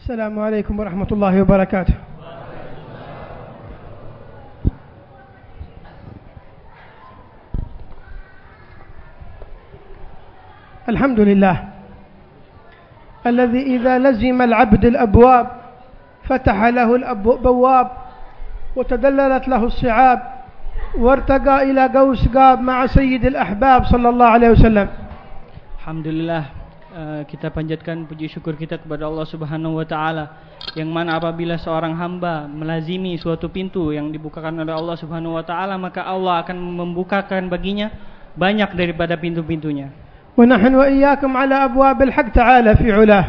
السلام عليكم ورحمة الله وبركاته. الحمد لله الذي إذا لزم العبد الأبواب فتح له البواب وتدللت له الصعاب وارتقى إلى قوس قاب مع سيد الأحباب صلى الله عليه وسلم. Alhamdulillah, kita panjatkan puji syukur kita kepada Allah Subhanahu wa taala, yang mana apabila seorang hamba melazimi suatu pintu yang dibukakan oleh Allah Subhanahu wa taala, maka Allah akan membukakan baginya banyak daripada pintu-pintunya. Wa nahnu wa iyyakum ala abwabil haqq ta'ala fi 'ulah.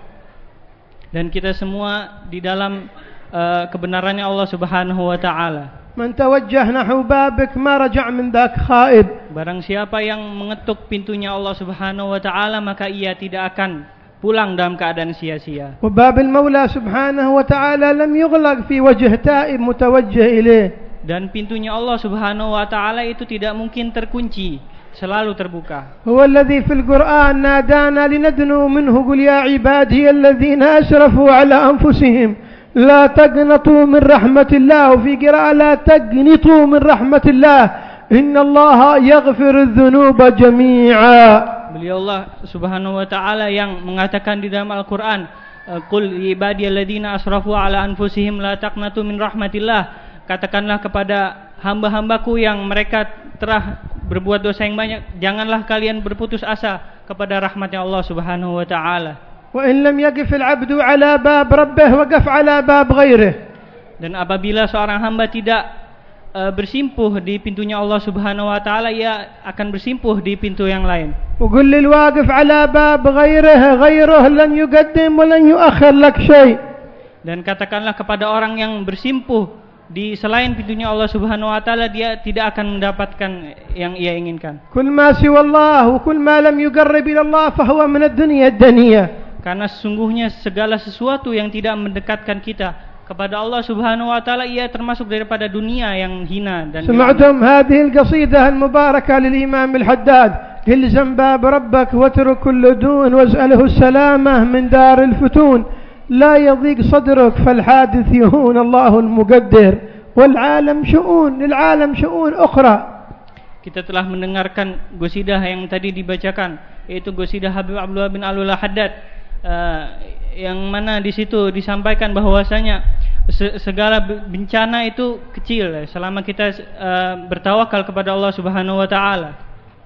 Dan kita semua di dalam kebenarannya Allah Subhanahu wa taala. Man tawajjah nahu babik ma raja' min dak khaib. Barang siapa yang mengetuk pintunya Allah Subhanahu wa taala, maka ia tidak akan pulang dalam keadaan sia-sia. Wa babil maula subhanahu wa ta'ala lam yughlaq fi wajh ta'ib mutawajjih ilayh. Dan pintunya Allah Subhanahu wa taala itu tidak mungkin terkunci, selalu terbuka. Huwa alladhi fil Qur'an nadana linadnu minhu qul ya ibadi alladhina asrafu ala anfusihim la taqnatu min rahmatillah, wa fi qira'ah la taqnitu min rahmatillah innallaha yaghfiru adh-dhunuba jami'a. Beliau Allah Subhanahu wa taala yang mengatakan di dalam Al-Qur'an, qul ibadiyalladzina asrafu ala anfusihim la taqnatu min rahmatillah, katakanlah kepada hamba-hambaku yang mereka telah berbuat dosa yang banyak, janganlah kalian berputus asa kepada rahmatnya Allah Subhanahu wa taala. Wa in lam yaqif al-'abdu 'ala bab rabbih waqaf 'ala bab ghairihi. Dan apabila seorang hamba tidak bersimpuh di pintunya Allah Subhanahu wa taala, ia akan bersimpuh di pintu yang lain. Wa qul lil waqif 'ala bab ghairihi ghairuhu lan yuqaddim wa lan yu'akhkhir lak syai'. Dan katakanlah kepada orang yang bersimpuh di selain pintunya Allah Subhanahu wa taala, dia tidak akan mendapatkan yang ia inginkan. Kull ma siwa Allah wa kull ma lam yuqarrib ila Allah fa huwa min ad-dunya ad-daniyah. Karena sesungguhnya segala sesuatu yang tidak mendekatkan kita kepada Allah Subhanahu wa taala, ia termasuk daripada dunia yang hina dan Sami'tum hadhihi al-qasidah al-mubarakah lil Imam al-Haddad, ilzam bab rabbak watruk kull dun was'alhu as-salamah min dar al-futun la yadhiq sadruk fal hadith yahun Allah al-muqaddir wal alam shu'un lil alam shu'un ukhra. Kita telah mendengarkan qasidah yang tadi dibacakan, yaitu qasidah Habib Abdullah bin Alullah Haddad, yang mana di situ disampaikan bahwasanya segala bencana itu kecil selama kita bertawakal kepada Allah Subhanahu wa taala.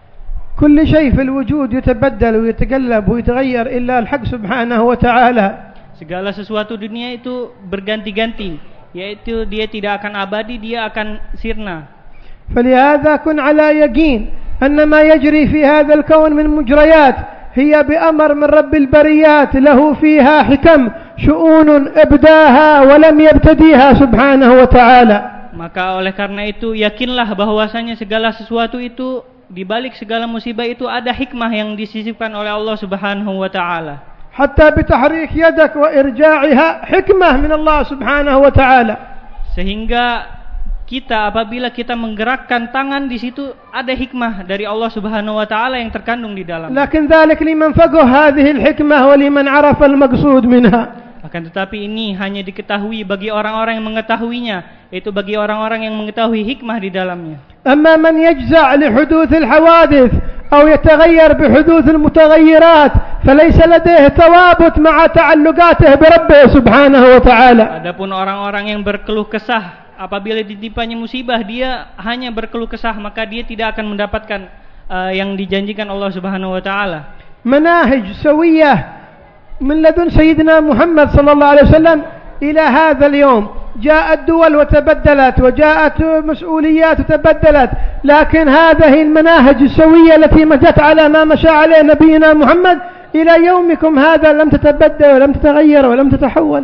Kullu shay fil wujud yatabaddal wa yataqallab wa yataghayyar illa al-haq subhanahu wa ta'ala. Segala sesuatu dunia itu berganti-ganti, yaitu dia tidak akan abadi, dia akan sirna. Falihadha kun ala yaqin anna ma yajri fi hadha al-kawn min mujriyat هي بأمر من رب البريات له فيها حكم شؤون ابداها ولم يبتديها سبحانه وتعالى. Maka oleh karena itu yakinlah bahwasanya segala sesuatu itu, di balik segala musibah itu ada hikmah yang disisipkan oleh Allah Subhanahu wa taala. Hatta bitahrik yadak wa irja'iha hikmah min Allah Subhanahu wa taala. Sehingga kita apabila kita menggerakkan tangan, di situ ada hikmah dari Allah Subhanahu wa taala yang terkandung di dalam. Lakin dzalik liman faqaha hadhihi al-hikmah wa liman 'arafa al-maqsud minha. Akan tetapi ini hanya diketahui bagi orang-orang yang mengetahuinya, yaitu bagi orang-orang yang mengetahui hikmah di dalamnya. Amma man yajza' li huduth al-hawadith aw yataghayyar bi huduth al-mutaghayyirat falaysa ladayhi tawabut ma'a ta'alluqatihi bi rabbih subhanahu wa ta'ala. Adapun orang-orang yang berkeluh kesah apabila ditimpanya musibah, dia hanya berkeluh kesah, maka dia tidak akan mendapatkan yang dijanjikan Allah Subhanahu wa taala. Manahij sawiyah min ladun sayyidina Muhammad sallallahu alaihi wasallam ila hadha al-yawm. جاءت دول وتبدلت وجاءت مسؤوليات وتبدلت، لكن هذه المناهج السوية التي مشت على ما مشى عليه نبينا محمد إلى يومكم هذا لم تتبدل ولم تتغير ولم تتحول.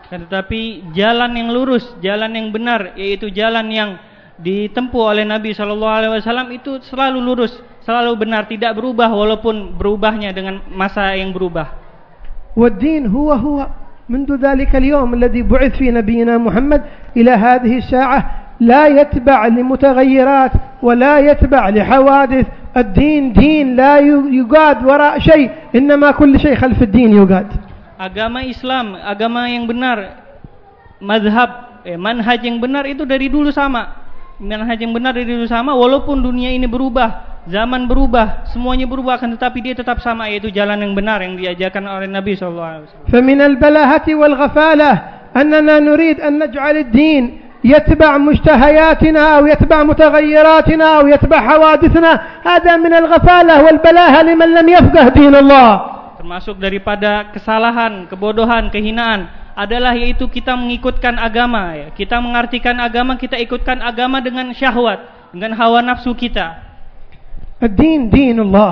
Tetapi jalan yang lurus, jalan yang benar, yaitu jalan yang ditempuh oleh Nabi SAW itu selalu lurus, selalu benar, tidak berubah walaupun berubahnya dengan masa yang berubah. Wad-din huwa منذ ذلك اليوم الذي بعث فيه نبينا محمد إلى هذه الساعة لا يتبع لمتغيرات ولا يتبع لحوادث. الدين دين لا يقاد وراء شيء، إنما كل شيء خلف الدين يقاد. Agama Islam, agama yang benar, manhaj yang benar itu dari dulu sama. Manhaj yang benar dari dulu sama, walaupun dunia ini berubah, zaman berubah, semuanya berubah, akan tetapi dia tetap sama, yaitu jalan yang benar yang diajarkan oleh Nabi SAW. فمن البلاهة والغفالة أننا نريد أن نجعل الدين يتبع مشتهياتنا أو يتبع متغيراتنا أو يتبع حوادثنا. هذا من الغفالة والبلاهة لمن لم يفقه دين الله. Termasuk daripada kesalahan, kebodohan, kehinaan adalah yaitu kita mengikutkan agama, ya. Kita mengartikan agama, kita ikutkan agama dengan syahwat, dengan hawa nafsu kita. الدين دين الله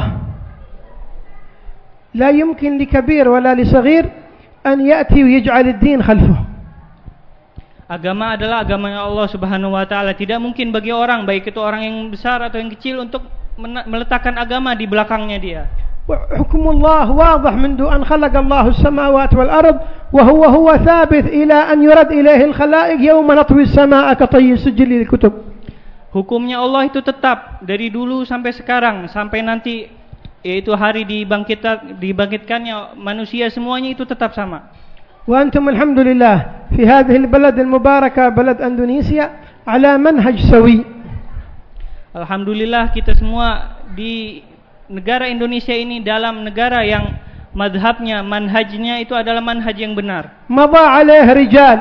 لا يمكن لكبير ولا لصغير أن يأتي ويجعل الدين خلفه. Agama adalah agamanya Allah Subhanahu wa taala. Tidak mungkin bagi orang, baik itu orang yang besar atau yang kecil, untuk meletakkan agama di belakangnya dia. حكم الله واضح منذ أن خلق الله السماوات والأرض وهو ثابت إلى أن يرد إليه الخلائق يوم نطوي السماء كطي السجل للكتب. Hukumnya Allah itu tetap dari dulu sampai sekarang, sampai nanti yaitu hari dibangkitkannya manusia, semuanya itu tetap sama. وأنتم الحمد لله في هذه البلد المباركة بلد إندونيسيا على منهج سوي. Alhamdulillah kita semua di negara Indonesia ini dalam negara yang madhabnya, manhajnya itu adalah manhaj yang benar. مضى عليه رجال.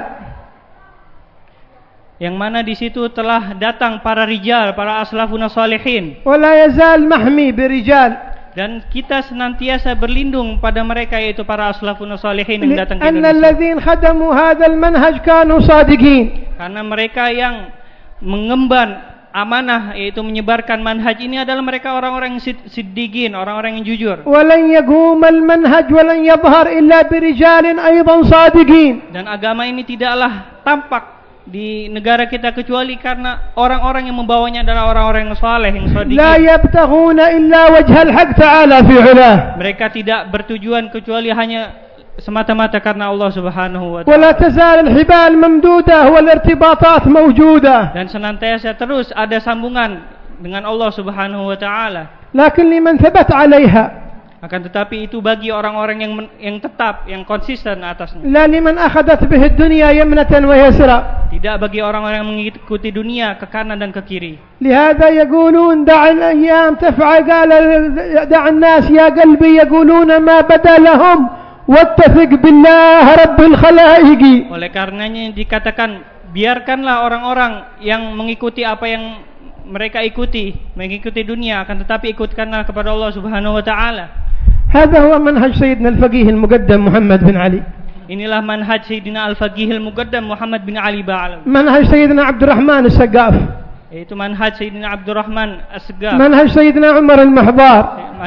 Yang mana di situ telah datang para rijal, para aslafun salihin. ولا يزال محمي برجال. Dan kita senantiasa berlindung pada mereka, yaitu para aslafun salihin yang datang ke أن Indonesia. الذين خدموا هذا المنهج كانوا صادقين. Karena mereka yang mengemban amanah, yaitu menyebarkan manhaj ini, adalah mereka orang-orang yang siddiqin, orang-orang yang jujur. ولن يقوم المنهج ولن يظهر إلا برجال أيضا صادقين. Dan agama ini tidaklah tampak di negara kita kecuali karena orang-orang yang membawanya adalah orang-orang yang saleh, yang shadiqin. لا يبتغون إلا وجه الحق تعالى في علاه. Mereka tidak bertujuan kecuali hanya semata-mata karena Allah Subhanahu wa taala. ولا تزال الحبال ممدودة والارتباطات موجودة. Dan senantiasa terus ada sambungan dengan Allah Subhanahu wa taala. لكن لمن ثبت عليها. Akan tetapi itu bagi orang-orang yang tetap, yang konsisten atasnya. لا لمن أخذت به الدنيا يمنة ويسرا. Tidak bagi orang-orang yang mengikuti dunia ke kanan dan ke kiri. لهذا يقولون دع الأيام تفعل. قال دع الناس يا قلبي يقولون ما بدا لهم واتفق بالله رب الخلائق. Oleh karenanya dikatakan, biarkanlah orang-orang yang mengikuti apa yang mereka ikuti, mengikuti dunia, akan tetapi ikutkanlah kepada Allah Subhanahu wa taala. هذا هو منهج سيدنا الفقيه المقدم محمد بن علي. Inilah manhaj Sayyidina Al-Faqih Al-Muqaddam Muhammad bin Ali Ba'alam. منهج سيدنا عبد الرحمن السقاف. Yaitu manhaj Sayyidina Abdurrahman As-Segaf. منهج سيدنا عمر المحضار.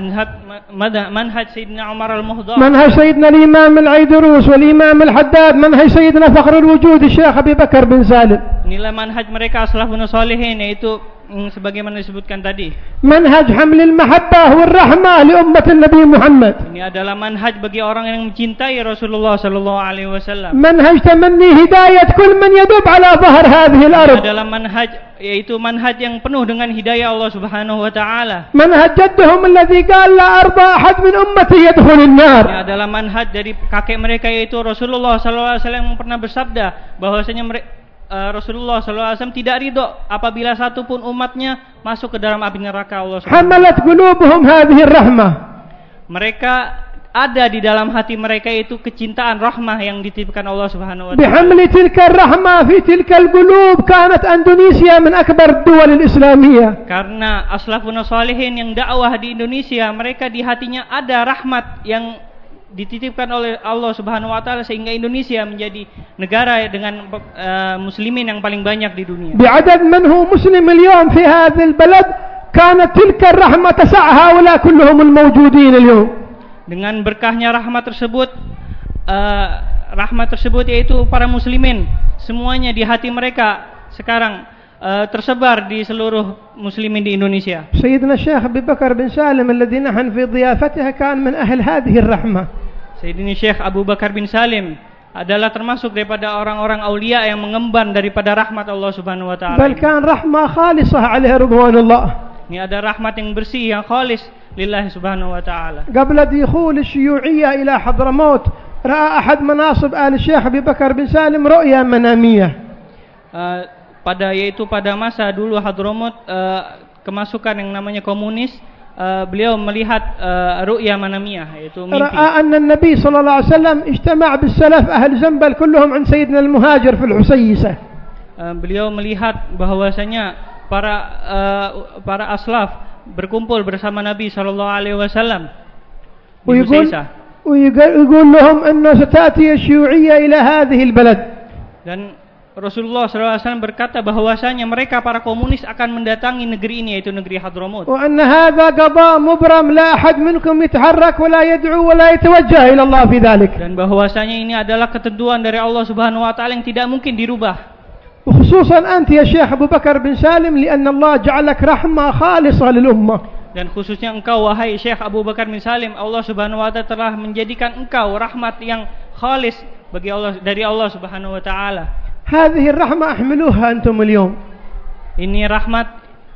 manhaj Sayyidina Umar Al-Muhdar. منهج سيدنا الإمام العيدروس والإمام الحداد. منهج سيدنا فخر الوجود الشيخ أبي بكر بن سالم. Inilah manhaj mereka aslafun salihin, yaitu sebagaimana disebutkan tadi. منهج حمل المحبة والرحمة لأمة النبي محمد. Ini adalah manhaj bagi orang yang mencintai Rasulullah sallallahu alaihi wasallam. منهج تمني هداية كل من يدب على ظهر هذه الأرض. Ini adalah manhaj, yaitu manhaj yang penuh dengan hidayah Allah Subhanahu wa taala. منهج جدهم الذي قال لا أرضى أحد من أمتي يدخل النار. Ini adalah manhaj dari kakek mereka, yaitu Rasulullah sallallahu alaihi wasallam, yang pernah bersabda bahwasanya Rasulullah SAW tidak ridho apabila satu pun umatnya masuk ke dalam api neraka Allah SWT. حملت قلوبهم هذه الرحمة. Mereka ada di dalam hati mereka itu kecintaan, rahmah yang dititipkan Allah Subhanahu wa taala. بحمل تلك الرحمة في تلك القلوب كانت إندونيسيا من أكبر الدول الإسلامية. Karena aslafun salihin yang dakwah di Indonesia, mereka di hatinya ada rahmat yang dititipkan oleh Allah Subhanahu wa taala, sehingga Indonesia menjadi negara dengan muslimin yang paling banyak di dunia. بعدد من هو مسلم اليوم في هذا البلد كانت تلك الرحمة تسع هؤلاء كلهم الموجودين اليوم. Dengan berkahnya rahmat tersebut yaitu para muslimin, semuanya di hati mereka sekarang tersebar di seluruh muslimin di Indonesia. سيدنا الشيخ أبي بكر بن سالم الذي نحن في ضيافته كان من أهل هذه الرحمة. Sayyidina Syekh Abu Bakar bin Salim adalah termasuk daripada orang-orang aulia yang mengemban daripada rahmat Allah Subhanahu wa taala. بل كان رحمة خالصة عليه رضوان الله. Ini ada rahmat yang bersih, yang khalis lillahi subhanahu wa ta'ala. قبل دخول الشيوعية إلى حضرموت رأى أحد مناصب آل الشيخ أبي بكر بن سالم رؤيا منامية. Pada masa dulu Hadramut kemasukan yang namanya komunis, beliau melihat ru'ya manamiyah, yaitu mimpi. رأى أن النبي صلى الله عليه وسلم اجتمع بالسلف أهل زنبل كلهم عند سيدنا المهاجر في الحسيسة. Beliau melihat bahwasanya para aslaf berkumpul bersama Nabi sallallahu alaihi wasallam di Husaisah. ويقول لهم أنه ستأتي الشيوعية إلى هذه البلد. Dan Rasulullah SAW berkata bahwasanya mereka para komunis akan mendatangi negeri ini, yaitu negeri Hadramut. وأن هذا قضاء مبرم لا أحد منكم يتحرك ولا يدعو ولا يتوجه إلى الله في ذلك. Dan bahwasanya ini adalah ketentuan dari Allah Subhanahu wa taala yang tidak mungkin dirubah. وخصوصا أنت يا شيخ أبو بكر بن سالم لأن الله جعلك رحمة خالصة للأمة. Dan khususnya engkau wahai Syekh Abu Bakar bin Salim, Allah Subhanahu wa taala telah menjadikan engkau rahmat yang khalis bagi Allah, dari Allah Subhanahu wa taala. هذه الرحمة احملوها أنتم اليوم. Ini rahmat,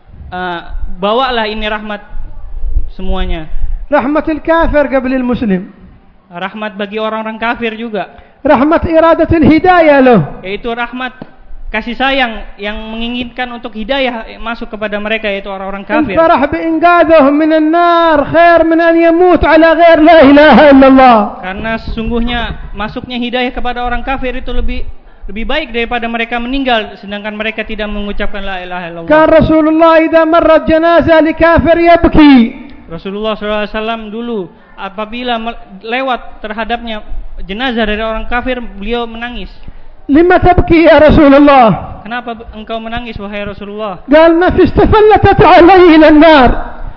bawalah ini rahmat semuanya. رحمة الكافر قبل المسلم. Rahmat bagi orang-orang kafir juga. رحمة إرادة الهداية له. Yaitu rahmat kasih sayang yang menginginkan untuk hidayah masuk kepada mereka, yaitu orang-orang kafir. الفرح بإنقاذهم من النار خير من أن يموت على غير لا إله إلا الله. Karena sesungguhnya masuknya hidayah kepada orang kafir itu lebih baik daripada mereka meninggal sedangkan mereka tidak mengucapkan la ilaha illallah. كان رسول الله إذا مرت جنازة لكافر يبكي. Rasulullah SAW dulu apabila lewat terhadapnya jenazah dari orang kafir, beliau menangis. لما تبكي يا رسول الله؟ Kenapa engkau menangis wahai Rasulullah? قال نفس تفلتت علي إلى النار.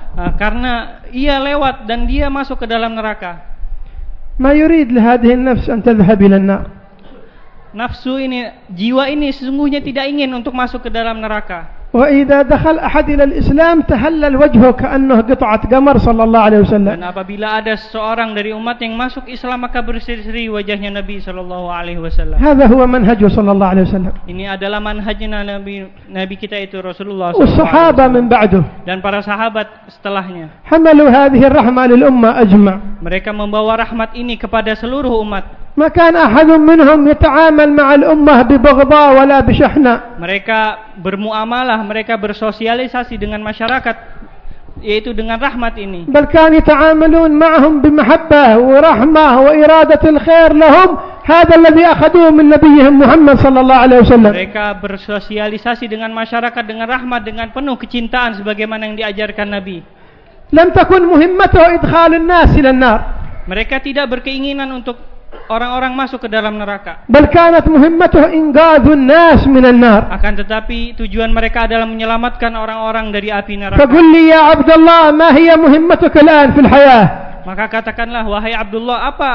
Karena ia lewat dan dia masuk ke dalam neraka. ما يريد لهذه النفس أن تذهب إلى النار. Nafsu ini, jiwa ini sesungguhnya tidak ingin untuk masuk ke dalam neraka. وإذا دخل أحد إلى الإسلام تهلل وجهه كأنه قطعة قمر صلى الله عليه وسلم. Dan apabila ada seseorang dari umat yang masuk Islam, maka berseri-seri wajahnya Nabi sallallahu alaihi wasallam. هذا هو منهجه صلى الله عليه وسلم. Ini adalah manhajnya Nabi kita itu Rasulullah sallallahu alaihi wasallam. والصحابة من بعده. Dan para sahabat setelahnya. حملوا هذه الرحمة للأمة أجمع. Mereka membawa rahmat ini kepada seluruh umat. ما كان أحد منهم يتعامل مع الأمة ببغضاء ولا بشحنة. Mereka bermuamalah, mereka bersosialisasi dengan masyarakat yaitu dengan rahmat ini. بل كان يتعاملون معهم بمحبة ورحمة وإرادة الخير لهم. هذا الذي أخذوه من نبيهم محمد صلى الله عليه وسلم. Mereka bersosialisasi dengan masyarakat dengan rahmat, dengan penuh kecintaan sebagaimana yang diajarkan Nabi. لم تكن مهمته إدخال الناس إلى النار. Mereka tidak berkeinginan untuk orang-orang masuk ke dalam neraka. بل كانت مهمته إنقاذ الناس من النار. Akan tetapi tujuan mereka adalah menyelamatkan orang-orang dari api neraka. فقل لي يا عبد الله ما هي مهمتك الآن في الحياة؟ Maka katakanlah wahai Abdullah, apa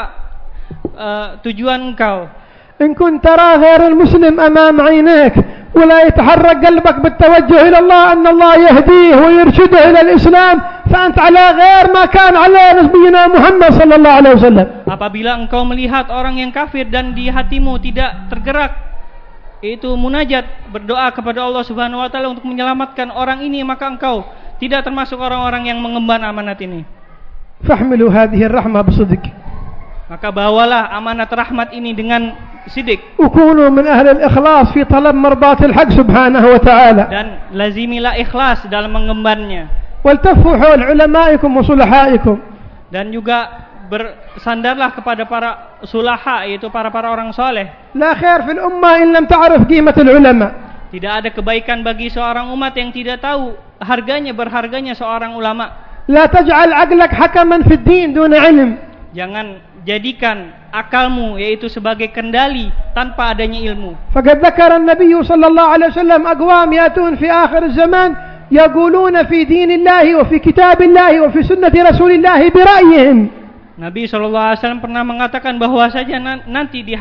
tujuan engkau? إن كنت ترى غير المسلم أمام عينيك ولا يتحرك قلبك بالتوجه إلى الله أن الله يهديه ويرشده إلى الإسلام فأنت على غير ما كان على نبينا محمد صلى الله عليه وسلم. Apabila engkau melihat orang yang kafir dan di hatimu tidak tergerak itu munajat, berdoa kepada Allah Subhanahu wa taala untuk menyelamatkan orang ini, maka engkau tidak termasuk orang-orang yang mengemban amanat ini. فاحملوا هذه الرحمة بصدق. Maka bawalah amanat rahmat ini dengan sidik. وكونوا من أهل الإخلاص في طلب مرضات الحق سبحانه وتعالى. Dan lazimilah ikhlas dalam mengembannya. والتفوا حول علمائكم وصلحائكم. Dan juga bersandarlah kepada para sulaha, yaitu para orang soleh. لا خير في الأمة إن لم تعرف قيمة العلماء. Tidak ada kebaikan bagi seorang umat yang tidak tahu berharganya seorang ulama. لا تجعل عقلك حكما في الدين دون علم. Jangan jadikan akalmu yaitu sebagai kendali tanpa adanya ilmu. فقد ذكر النبي صلى الله عليه وسلم أقوام يأتون في آخر الزمان يقولون في دين الله وفي كتاب الله وفي سنة رسول الله برأيهم. Nabi SAW pernah mengatakan bahwasanya nanti di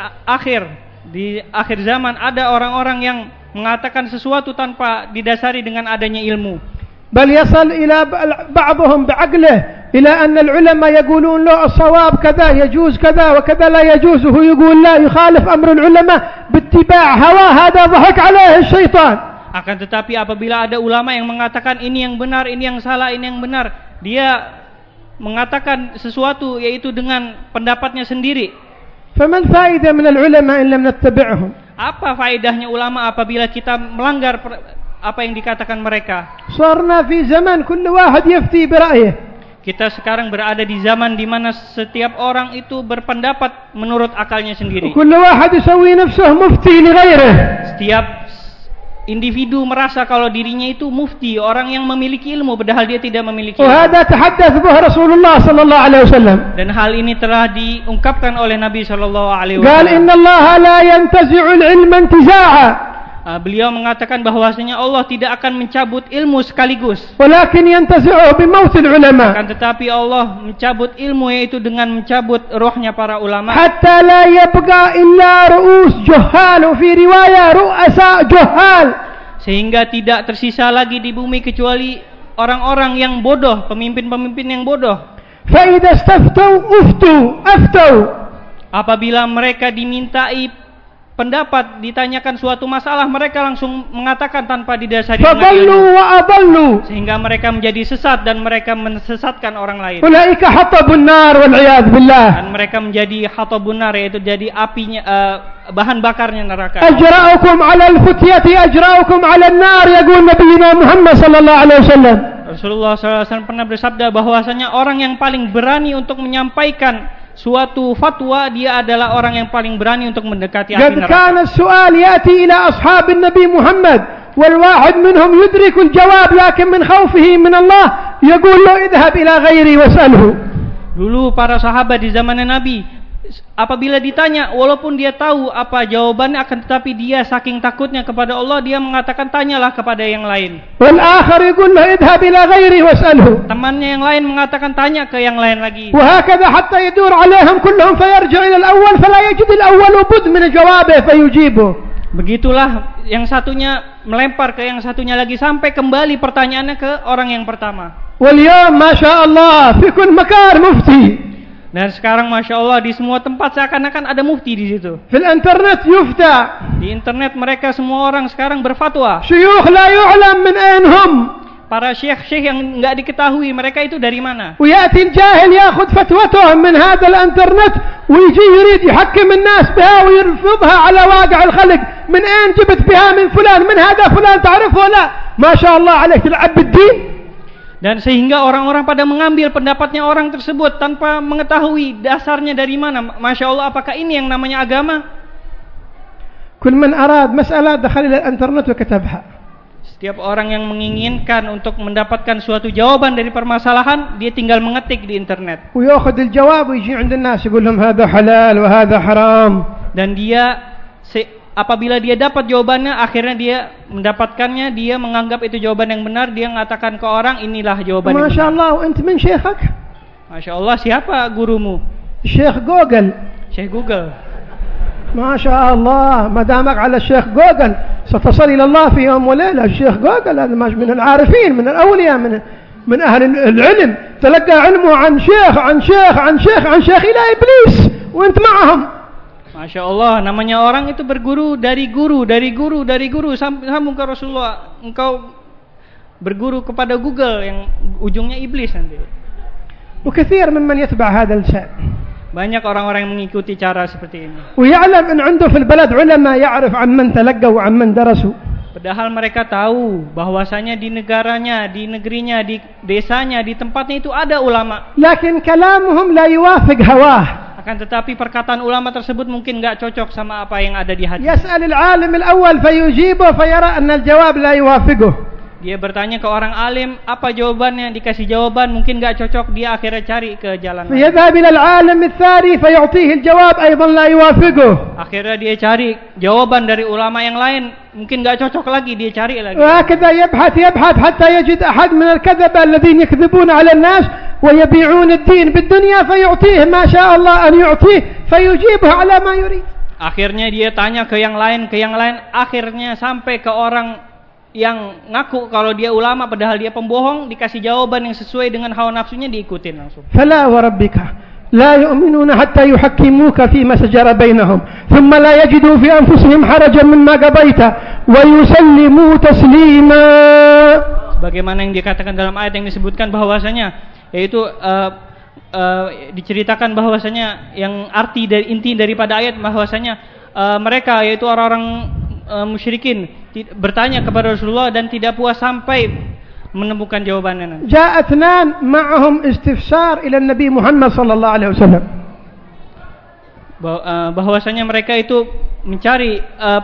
akhir zaman ada orang-orang yang mengatakan sesuatu tanpa didasari dengan adanya ilmu. بل يصل إلى بعضهم بعقله إلى أن العلماء يقولون له الصواب كذا يجوز كذا وكذا لا يجوز وهو يقول لا يخالف أمر العلماء باتباع هواه. هذا ضحك عليه الشيطان. Akan tetapi apabila ada ulama yang mengatakan ini yang benar, ini yang salah, ini yang benar, dia mengatakan sesuatu yaitu dengan pendapatnya sendiri. فما الفائدة من العلماء إن لم نتبعهم؟ Apa faedahnya ulama apabila kita melanggar apa yang dikatakan mereka? صرنا في زمن كل واحد يفتي برأيه. Kita sekarang berada di zaman di mana setiap orang itu berpendapat menurut akalnya sendiri. كل واحد يسوي نفسه مفتي لغيره. Setiap individu merasa kalau dirinya itu mufti, orang yang memiliki ilmu padahal dia tidak memiliki ilmu. وهذا تحدث به رسول الله صلى الله عليه وسلم. Dan hal ini telah diungkapkan oleh Nabi sallallahu alaihi قال wasallam. إن الله لا ينتزع العلم انتزاعا. Beliau mengatakan bahwasanya Allah tidak akan mencabut ilmu sekaligus. ولكن ينتزعه بموت العلماء. Akan tetapi Allah mencabut ilmu yaitu dengan mencabut rohnya para ulama. حتى لا يبقى إلا رؤوس جهال وفي رواية رؤساء جهال. Sehingga tidak tersisa lagi di bumi kecuali orang-orang yang bodoh, pemimpin-pemimpin yang bodoh. فإذا استفتوا أفتوا. Apabila mereka dimintai pendapat, ditanyakan suatu masalah, mereka langsung mengatakan tanpa didasari dengan ilmu. Sehingga mereka menjadi sesat dan mereka mensesatkan orang lain. أولئك حطبوا النار والعياذ بالله. Dan mereka menjadi hatabun nar, yaitu jadi apinya, bahan bakarnya neraka. أجرأكم على الفتية أجرأكم على النار يقول نبينا محمد صلى الله عليه وسلم. Rasulullah SAW pernah bersabda bahwasanya orang yang paling berani untuk menyampaikan suatu fatwa, dia adalah orang yang paling berani untuk mendekati api neraka. كان السؤال يأتي إلى أصحاب النبي محمد والواحد منهم يدرك الجواب لكن من خوفه من الله يقول له اذهب إلى غيري واسأله. Dulu para sahabat di zaman Nabi, apabila ditanya, walaupun dia tahu apa jawabannya, akan tetapi dia saking takutnya kepada Allah, dia mengatakan tanyalah kepada yang lain. والآخر يقول له اذهب إلى غيري واسأله. Temannya yang lain mengatakan tanya ke yang lain lagi. وهكذا حتى يدور عليهم كلهم فيرجع إلى الأول فلا يجد الأول بد من جوابه فيجيبه. Begitulah yang satunya melempar ke yang satunya lagi sampai kembali pertanyaannya ke orang yang pertama. واليوم ما شاء الله في كل مكان مفتي. Dan sekarang Masya Allah di semua tempat seakan-akan ada mufti di situ. Fil internet yufta. Di internet mereka semua orang sekarang berfatwa. Syuyukh la yu'lam min ain hum. Para syekh-syekh yang enggak diketahui mereka itu dari mana. ويأتي الجاهل يأخذ فتوتهم من هذا الانترنت ويجي يريد يحكم الناس بها ويرفضها على واقع الخلق. من أين جبت بها من فلان من هذا فلان تعرفه لا ما شاء الله عليك تلعب بالدين. Dan sehingga orang-orang pada mengambil pendapatnya orang tersebut tanpa mengetahui dasarnya dari mana. Masya Allah, apakah ini yang namanya agama? Kul man arad mas'alah dakhal ila al-internet wa katabha. Setiap orang yang menginginkan untuk mendapatkan suatu jawaban dari permasalahan, dia tinggal mengetik di internet. Wa ya'khudh al-jawab wa yaji 'inda an-nas yaqul lahum hadha halal wa hadha haram. Dan dia apabila dia dapat jawabannya, akhirnya dia mendapatkannya, dia menganggap itu jawaban yang benar, dia mengatakan ke orang, inilah jawaban yang benar. Masya Allah, anta min syekhak? Masya Allah, siapa gurumu? Syekh Google. Syekh Google. Masya Allah, madamak ala Syekh Google, satasal ila Allah fi yawm wa layla. Syekh Google هذا من العارفين من الأولياء من أهل العلم تلقى علمه عن شيخ عن شيخ عن شيخ عن شيخ إلى إبليس وأنت معهم. Masya Allah, namanya orang itu berguru dari guru, dari guru, dari guru sambung ke Rasulullah. Engkau berguru kepada Google yang ujungnya iblis nanti. وكثير ممن يتبع هذا الشأن. Banyak orang-orang yang mengikuti cara seperti ini. ويعلم أن عنده في البلد علماء يعرف عن من تلقوا وعن من درسوا. Padahal mereka tahu bahwasanya di negaranya, di negerinya, di desanya, di tempatnya itu ada ulama. لكن كلامهم لا يوافق هواه. Akan tetapi perkataan ulama tersebut mungkin enggak cocok sama apa yang ada di hati. يسأل العالم الأول فيجيبه فيرى أن الجواب لا يوافقه. Dia bertanya ke orang alim, apa jawabannya, dikasih jawaban mungkin enggak cocok, dia akhirnya cari ke jalan lain. يذهب إلى العالم الثاني فيعطيه الجواب أيضا لا يوافقه. Akhirnya dia cari jawaban dari ulama yang lain, mungkin enggak cocok lagi, dia cari lagi. وهكذا يبحث حتى يجد أحد من الكذبة الذين يكذبون على الناس ويبيعون الدين بالدنيا فيعطيه ما شاء الله أن يعطيه فيجيبه على ما يريد. Akhirnya dia tanya ke yang lain, akhirnya sampai ke orang yang ngaku kalau dia ulama padahal dia pembohong, dikasih jawaban yang sesuai dengan hawa nafsunya, diikutin langsung. Fala wa rabbika la yu'minuna hatta yuhakkimuka fima shajara bainahum thumma la yajidu fi anfusihim harajan mimma qadaita wa yusallimu taslima. Bagaimana yang dikatakan dalam ayat yang disebutkan bahwasanya yaitu diceritakan bahwasanya yang inti daripada ayat bahwasanya mereka yaitu orang-orang musyrikin bertanya kepada Rasulullah dan tidak puas sampai menemukan jawabannya. جاء اثنان معهم استفسار إلى النبي محمد صلى الله عليه وسلم. Bahwasanya mereka itu mencari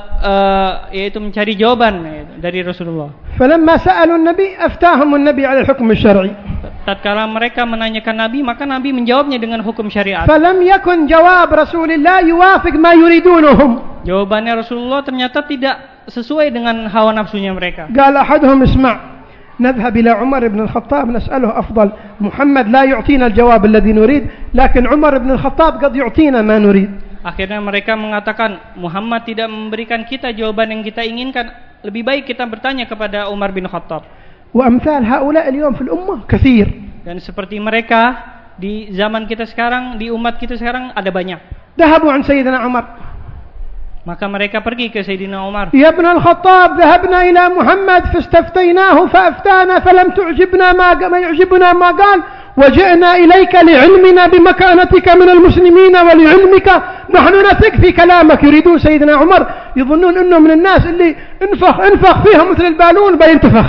jawaban dari Rasulullah. فلما سألوا النبي أفتاهم النبي على الحكم الشرعي. Tatkala mereka menanyakan Nabi, maka Nabi menjawabnya dengan hukum syariat. فلم يكن جواب رسول الله يوافق ما يريدونهم. Jawabannya Rasulullah ternyata tidak sesuai dengan hawa nafsunya mereka. قال أحدهم اسمع نذهب إلى عمر بن الخطاب نسأله أفضل. محمد لا يعطينا الجواب الذي نريد لكن عمر بن الخطاب قد يعطينا ما نريد. Akhirnya mereka mengatakan Muhammad tidak memberikan kita jawaban yang kita inginkan. Lebih baik kita bertanya kepada Umar bin Khattab. وأمثال هؤلاء اليوم في الأمة كثير. Dan seperti mereka di zaman kita sekarang, di umat kita sekarang ada banyak. ذهبوا عن سيدنا عمر. Maka mereka pergi ke Sayyidina Umar. يا ابن الخطاب ذهبنا إلى محمد فاستفتيناه فأفتانا فلم تعجبنا ما يعجبنا ما قال وجئنا إليك لعلمنا بمكانتك من المسلمين ولعلمك نحن نثق في كلامك. يريدون سيدنا عمر يظنون أنه من الناس اللي انفخ فيهم مثل البالون بينتفخ.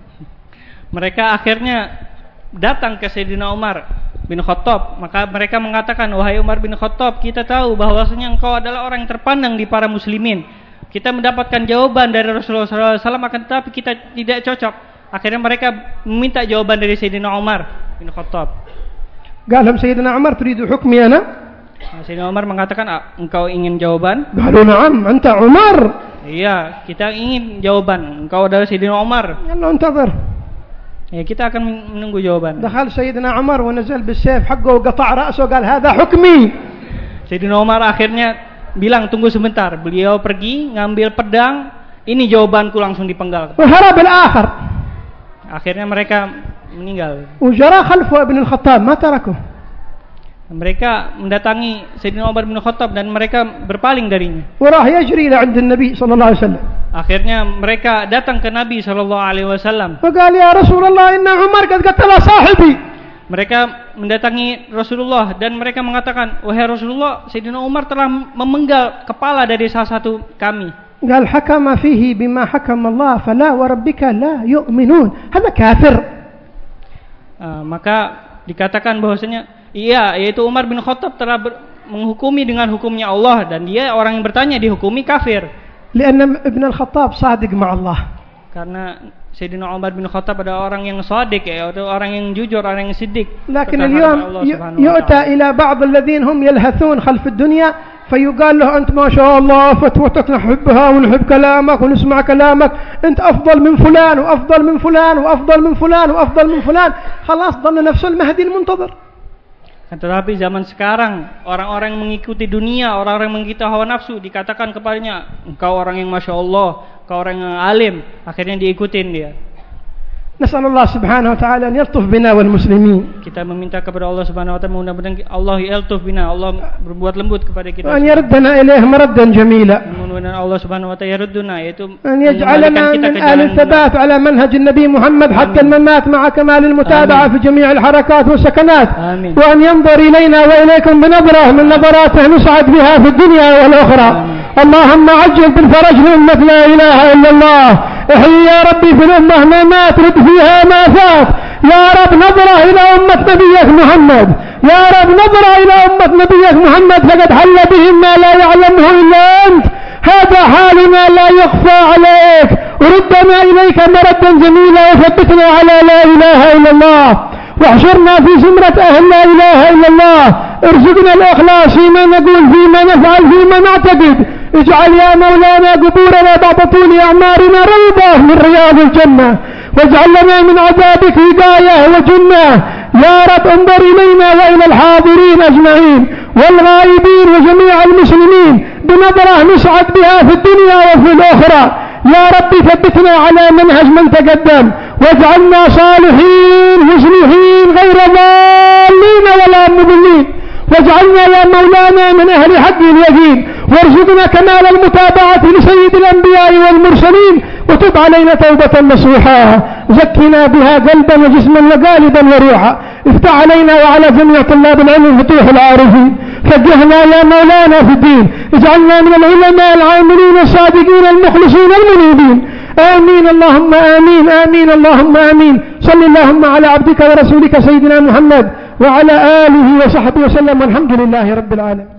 Mereka akhirnya datang ke Sayyidina Umar bin Khattab. Maka mereka mengatakan, wahai Umar bin Khattab, kita tahu bahwasanya engkau adalah orang yang terpandang di para muslimin. Kita mendapatkan jawaban dari Rasulullah SAW, akan tetapi kita tidak cocok. Akhirnya mereka meminta jawaban dari Sayyidina Umar bin Khattab. قال لهم سيدنا عمر تريد حكمي أنا؟ Sayyidina Umar mengatakan, engkau ingin jawaban? قالوا نعم أنت عمر. Iya, kita ingin jawaban. Engkau adalah Sayyidina Umar. قال له انتظر. Ya, kita akan menunggu jawaban. دخل سيدنا عمر ونزل بالسيف حقه وقطع رأسه وقال هذا حكمي. Sayyidina Umar akhirnya bilang tunggu sebentar. Beliau pergi ngambil pedang. Ini jawabanku, langsung dipenggal. وهرب الآخر. Akhirnya mereka meninggal. وجرى خلفه ابن الخطاب ما تركه. Mereka mendatangi Sayyidina Umar bin Khattab dan mereka berpaling darinya. وراح يجري إلى عند النبي صلى الله عليه وسلم. Akhirnya mereka datang ke Nabi SAW. فقال يا رسول الله إن عمر قد قتل صاحبي. Mereka mendatangi Rasulullah dan mereka mengatakan, wahai Rasulullah, Sayyidina Umar telah memenggal kepala dari salah satu kami. قال حكم فيه بما حكم الله فلا وربك لا يؤمنون. هذا كافر. Maka dikatakan bahwasanya iya, yaitu Umar bin Khattab telah menghukumi dengan hukumnya Allah dan dia orang yang bertanya dihukumi kafir. لأن ابن الخطاب صادق مع الله. Karena Sayyidina Umar bin Khattab adalah orang yang shadiq, yaitu orang yang jujur, orang yang siddiq. لكن اليوم يؤتى إلى بعض الذين هم يلهثون خلف الدنيا فيقال له أنت ما شاء الله فتوتك نحبها ونحب كلامك ونسمع كلامك أنت أفضل من فلان وأفضل من فلان وأفضل من فلان وأفضل من فلان. خلاص ظل نفسه المهدي المنتظر. Tetapi zaman sekarang orang-orang yang mengikuti dunia, orang-orang yang mengikuti hawa nafsu, dikatakan kepadanya, engkau orang yang masya Allah, engkau orang yang alim, akhirnya diikutin dia. نسأل الله سبحانه وتعالى أن يلطف بنا والمسلمين. Kita meminta kepada Allah Subhanahu wa taala mudah-mudahan Allah yaltuf bina, Allah berbuat lembut kepada kita. وأن يردنا إليه مردا جميلا. Mudah-mudahan Allah Subhanahu wa taala yarudduna, yaitu أن يجعلنا من أهل الثبات على منهج النبي محمد حتى الممات مع كمال المتابعة في جميع الحركات والسكنات. آمين. وأن ينظر إلينا وإليكم بنظرة من نظراته نسعد بها في الدنيا والأخرى. اللهم عجل بالفرج لأمة لا إله إلا الله. احيي يا ربي في الأمة ما ترد فيها ما فات. يا رب نظرة إلى أمة نبيك محمد. يا رب نظرة إلى أمة نبيك محمد فقد حل بهم ما لا يعلمه إلا أنت. هذا حالنا لا يخفى عليك. وردنا إليك مردا جميلا وثبتنا على لا إله إلا الله. واحشرنا في زمرة أهل لا إله إلا الله. ارزقنا الإخلاص فيما نقول فيما نفعل فيما نعتقد. اجعل يا مولانا قبورنا بعد طول أعمارنا روضة من رياض الجنة. واجعل لنا من عذابك هداية وجنة. يا رب انظر إلينا وإلى الحاضرين أجمعين والغائبين وجميع المسلمين بنظرة نسعد بها في الدنيا وفي الأخرى. يا رب ثبتنا على منهج من تقدم واجعلنا صالحين مصلحين غير ضالين ولا مضلين. واجعلنا يا مولانا من أهل حق اليقين، وارزقنا كمال المتابعة لسيد الأنبياء والمرسلين، وتب علينا توبة نصوحا، زكنا بها قلبا وجسما وقالبا وروحا، افتح علينا وعلى جميع طلاب العلم فتوح العارفين، فقهنا يا مولانا في الدين، اجعلنا من العلماء العاملين الصادقين المخلصين المنيبين، آمين اللهم آمين آمين اللهم آمين. صل اللهم على عبدك ورسولك سيدنا محمد وعلى آله وصحبه وسلم، والحمد لله رب العالمين.